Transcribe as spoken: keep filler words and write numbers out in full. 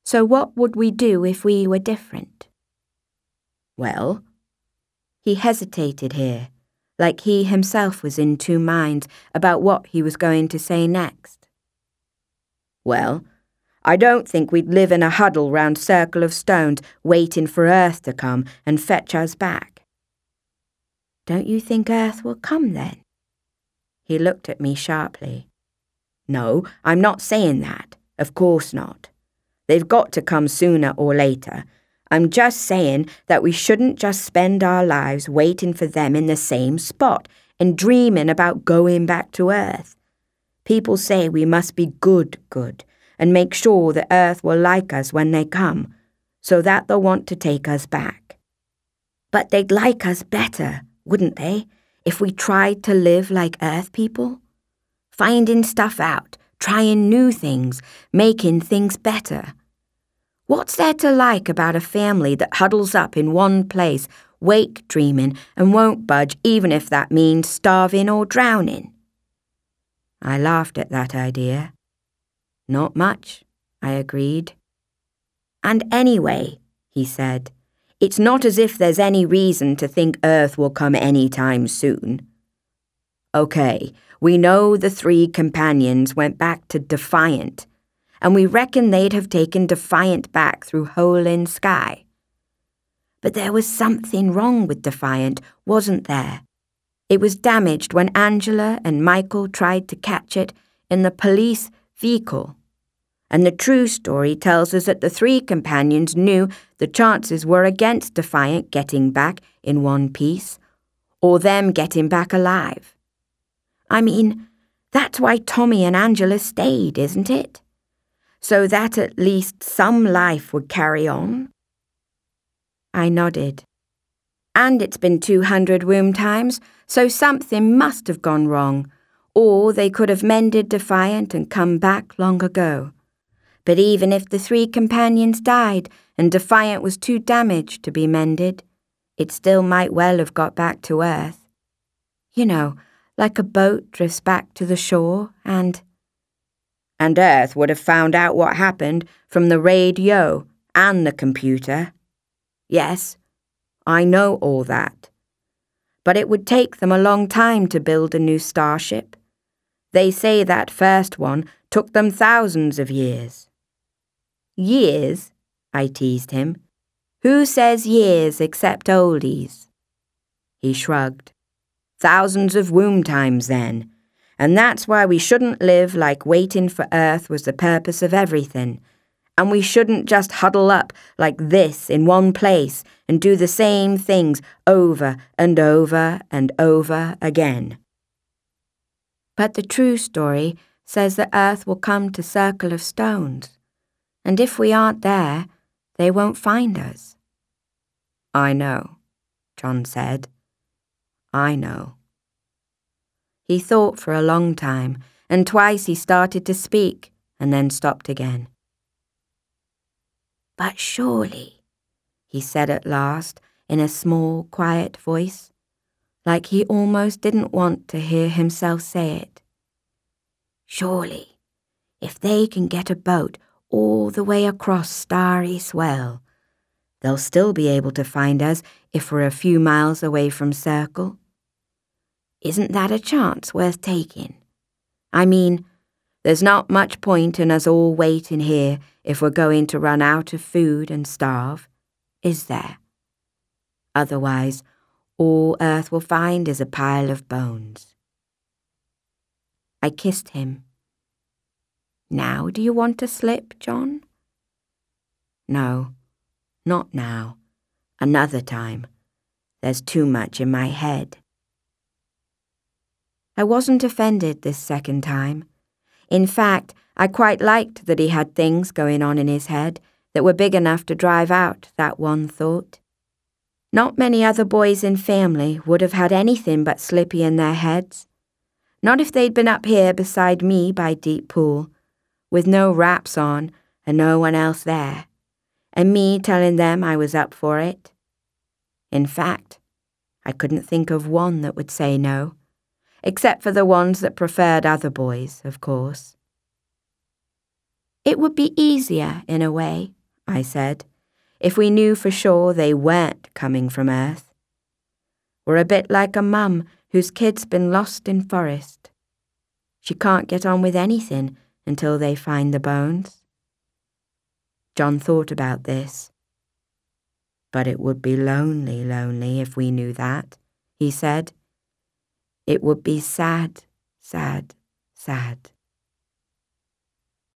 So what would we do if we were different? Well, he hesitated here, like he himself was in two minds about what he was going to say next. Well, I don't think we'd live in a huddle round Circle of Stones waiting for Earth to come and fetch us back. Don't you think Earth will come then? He looked at me sharply. No, I'm not saying that. Of course not. They've got to come sooner or later. I'm just saying that we shouldn't just spend our lives waiting for them in the same spot and dreaming about going back to Earth. People say we must be good, good, and make sure that Earth will like us when they come, so that they'll want to take us back. But they'd like us better, wouldn't they, if we tried to live like Earth people? Finding stuff out, trying new things, making things better. What's there to like about a family that huddles up in one place, wake dreaming, and won't budge even if that means starving or drowning? I laughed at that idea. Not much, I agreed. And anyway, he said, it's not as if there's any reason to think Earth will come any time soon. Okay, we know the three companions went back to Defiant, and we reckon they'd have taken Defiant back through Hole in Sky. But there was something wrong with Defiant, wasn't there? It was damaged when Angela and Michael tried to catch it in the police vehicle. And the true story tells us that the three companions knew the chances were against Defiant getting back in one piece, or them getting back alive. I mean, that's why Tommy and Angela stayed, isn't it? So that at least some life would carry on? I nodded. And it's been two hundred womb times, so something must have gone wrong, or they could have mended Defiant and come back long ago. But even if the three companions died and Defiant was too damaged to be mended, it still might well have got back to Earth. You know, like a boat drifts back to the shore and... And Earth would have found out what happened from the radio and the computer. Yes, I know all that. But it would take them a long time to build a new starship. They say that first one took them thousands of years. Years? I teased him. Who says years except oldies? He shrugged. Thousands of womb times then. And that's why we shouldn't live like waiting for Earth was the purpose of everything. And we shouldn't just huddle up like this in one place and do the same things over and over and over again. But the true story says that Earth will come to Circle of Stones. And if we aren't there, they won't find us. I know, John said. I know. He thought for a long time, and twice he started to speak, and then stopped again. But surely, he said at last, in a small, quiet voice, like he almost didn't want to hear himself say it. Surely, if they can get a boat all the way across Starry Swell, they'll still be able to find us if we're a few miles away from Circle. Isn't that a chance worth taking? I mean, there's not much point in us all waiting here if we're going to run out of food and starve, is there? Otherwise, all Earth will find is a pile of bones. I kissed him. Now do you want to slip, John? No, not now. Another time. There's too much in my head. I wasn't offended this second time. In fact, I quite liked that he had things going on in his head that were big enough to drive out that one thought. Not many other boys in family would have had anything but Slippy in their heads. Not if they'd been up here beside me by Deep Pool, with no wraps on and no one else there, and me telling them I was up for it. In fact, I couldn't think of one that would say no. Except for the ones that preferred other boys, of course. It would be easier, in a way, I said, if we knew for sure they weren't coming from Earth. We're a bit like a mum whose kid's been lost in forest. She can't get on with anything until they find the bones. John thought about this. But it would be lonely, lonely if we knew that, he said. It would be sad, sad, sad.